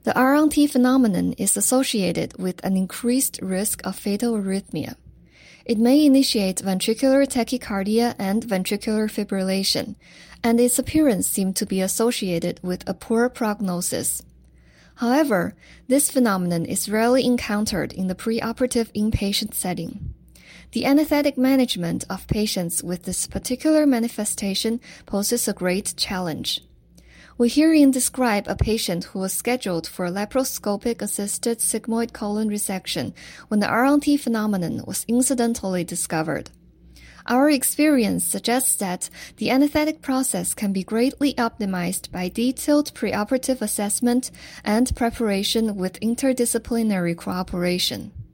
The RLT phenomenon is associated with an increased risk of fatal arrhythmia. It may initiate ventricular tachycardia and ventricular fibrillation, and its appearance seemed to be associated with a poor prognosis. However, this phenomenon is rarely encountered in the preoperative inpatient setting. The anesthetic management of patients with this particular manifestation poses a great challenge. We herein describe a patient who was scheduled for laparoscopic-assisted sigmoid colon resection when the RLT phenomenon was incidentally discovered. Our experience suggests that the anesthetic process can be greatly optimized by detailed preoperative assessment and preparation with interdisciplinary cooperation.